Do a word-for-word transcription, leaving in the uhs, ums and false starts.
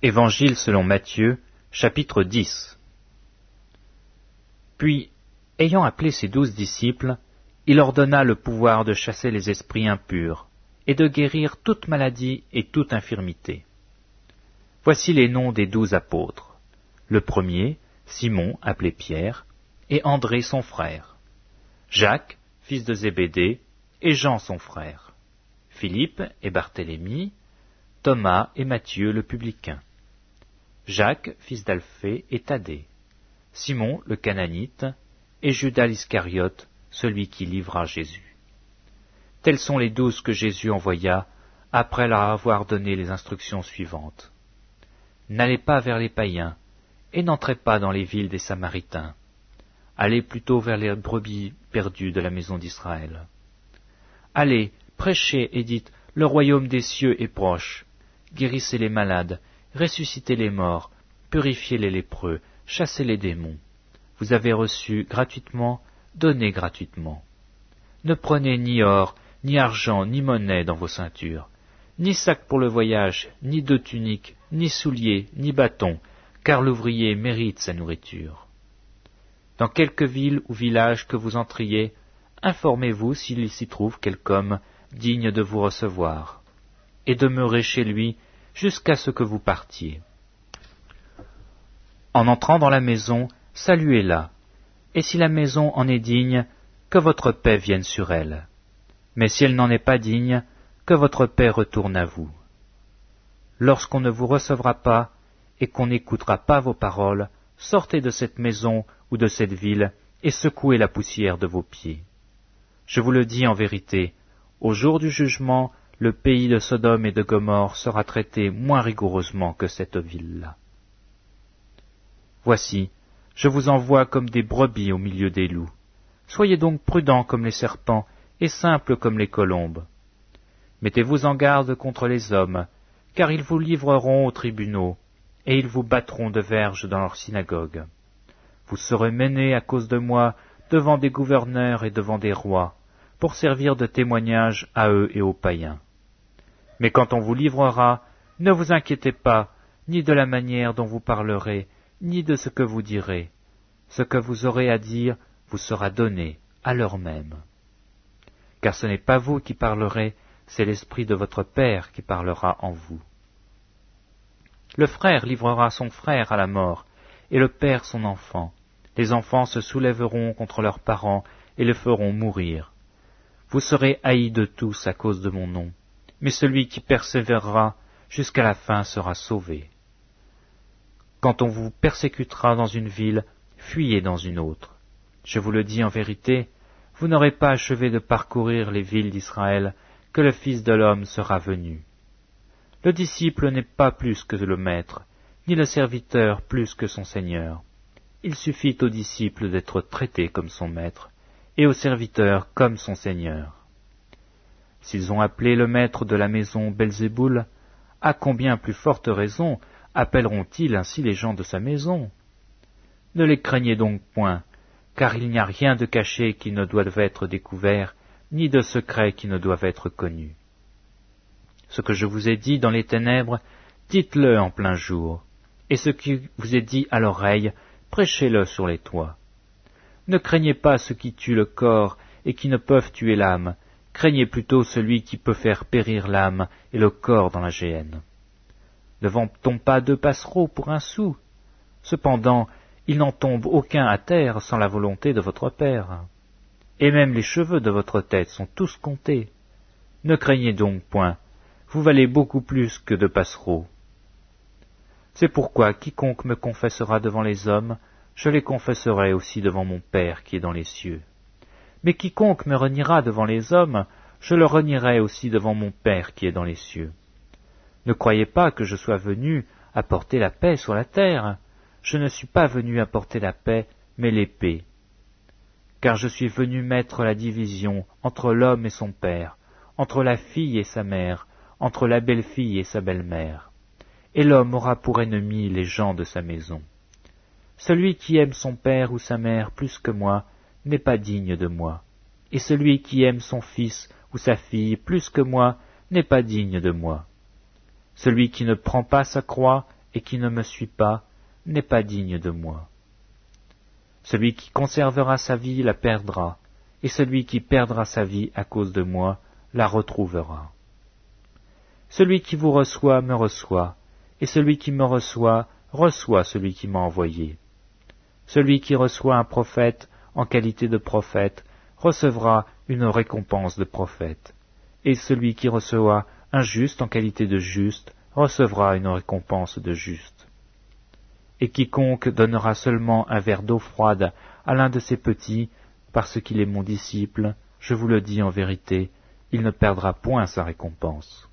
Évangile selon Matthieu, chapitre dix. Puis, ayant appelé ses douze disciples, il leur donna le pouvoir de chasser les esprits impurs et de guérir toute maladie et toute infirmité. Voici les noms des douze apôtres. Le premier, Simon, appelé Pierre, et André son frère. Jacques, fils de Zébédée, et Jean son frère. Philippe et Barthélemy, Thomas et Matthieu le publicain. Jacques, fils d'Alphée, et Thaddée. Simon le Cananite, et Judas l'Iscariote, celui qui livra Jésus. Tels sont les douze que Jésus envoya, après leur avoir donné les instructions suivantes. N'allez pas vers les païens, et n'entrez pas dans les villes des Samaritains. Allez plutôt vers les brebis perdues de la maison d'Israël. Allez, prêchez et dites, le royaume des cieux est proche. Guérissez les malades, ressuscitez les morts, purifiez les lépreux, chassez les démons. Vous avez reçu gratuitement, donnez gratuitement. Ne prenez ni or, ni argent, ni monnaie dans vos ceintures, ni sac pour le voyage, ni deux tuniques, ni souliers, ni bâton, car l'ouvrier mérite sa nourriture. Dans quelque ville ou village que vous entriez, informez-vous s'il s'y trouve quelque homme digne de vous recevoir, et demeurez chez lui jusqu'à ce que vous partiez. En entrant dans la maison, saluez-la, et si la maison en est digne, que votre paix vienne sur elle. Mais si elle n'en est pas digne, que votre paix retourne à vous. Lorsqu'on ne vous recevra pas, et qu'on n'écoutera pas vos paroles, sortez de cette maison ou de cette ville, et secouez la poussière de vos pieds. Je vous le dis en vérité, au jour du jugement, le pays de Sodome et de Gomorrhe sera traité moins rigoureusement que cette ville-là. Voici, je vous envoie comme des brebis au milieu des loups. Soyez donc prudents comme les serpents et simples comme les colombes. Mettez-vous en garde contre les hommes, car ils vous livreront aux tribunaux, et ils vous battront de verges dans leurs synagogues. Vous serez menés à cause de moi devant des gouverneurs et devant des rois, pour servir de témoignage à eux et aux païens. Mais quand on vous livrera, ne vous inquiétez pas, ni de la manière dont vous parlerez, ni de ce que vous direz. Ce que vous aurez à dire vous sera donné à l'heure même. Car ce n'est pas vous qui parlerez, c'est l'Esprit de votre Père qui parlera en vous. Le frère livrera son frère à la mort, et le père son enfant. Les enfants se soulèveront contre leurs parents et les feront mourir. Vous serez haïs de tous à cause de mon nom, mais celui qui persévérera jusqu'à la fin sera sauvé. Quand on vous persécutera dans une ville, fuyez dans une autre. Je vous le dis en vérité, vous n'aurez pas achevé de parcourir les villes d'Israël que le Fils de l'homme sera venu. Le disciple n'est pas plus que le maître, ni le serviteur plus que son Seigneur. Il suffit au disciple d'être traité comme son maître, et au serviteur comme son Seigneur. S'ils ont appelé le maître de la maison Belzéboul, à combien plus forte raison appelleront-ils ainsi les gens de sa maison? Ne les craignez donc point, car il n'y a rien de caché qui ne doive être découvert, ni de secret qui ne doive être connu. Ce que je vous ai dit dans les ténèbres, dites-le en plein jour, et ce qui vous est dit à l'oreille, prêchez-le sur les toits. Ne craignez pas ceux qui tuent le corps et qui ne peuvent tuer l'âme, craignez plutôt celui qui peut faire périr l'âme et le corps dans la géhenne. Ne vend-on pas deux passereaux pour un sou? Cependant, il n'en tombe aucun à terre sans la volonté de votre Père. Et même les cheveux de votre tête sont tous comptés. Ne craignez donc point, vous valez beaucoup plus que deux passereaux. C'est pourquoi quiconque me confessera devant les hommes, je les confesserai aussi devant mon Père qui est dans les cieux. Mais quiconque me reniera devant les hommes, je le renierai aussi devant mon Père qui est dans les cieux. Ne croyez pas que je sois venu apporter la paix sur la terre. Je ne suis pas venu apporter la paix, mais l'épée. Car je suis venu mettre la division entre l'homme et son père, entre la fille et sa mère, entre la belle-fille et sa belle-mère. Et l'homme aura pour ennemi les gens de sa maison. Celui qui aime son père ou sa mère plus que moi n'est pas digne de moi, et celui qui aime son fils ou sa fille plus que moi n'est pas digne de moi. Celui qui ne prend pas sa croix et qui ne me suit pas n'est pas digne de moi. Celui qui conservera sa vie la perdra, et celui qui perdra sa vie à cause de moi la retrouvera. Celui qui vous reçoit me reçoit, et celui qui me reçoit reçoit celui qui m'a envoyé. Celui qui reçoit un prophète en qualité de prophète recevra une récompense de prophète, et celui qui reçoit un juste en qualité de juste recevra une récompense de juste. Et quiconque donnera seulement un verre d'eau froide à l'un de ces petits, parce qu'il est mon disciple, je vous le dis en vérité, il ne perdra point sa récompense.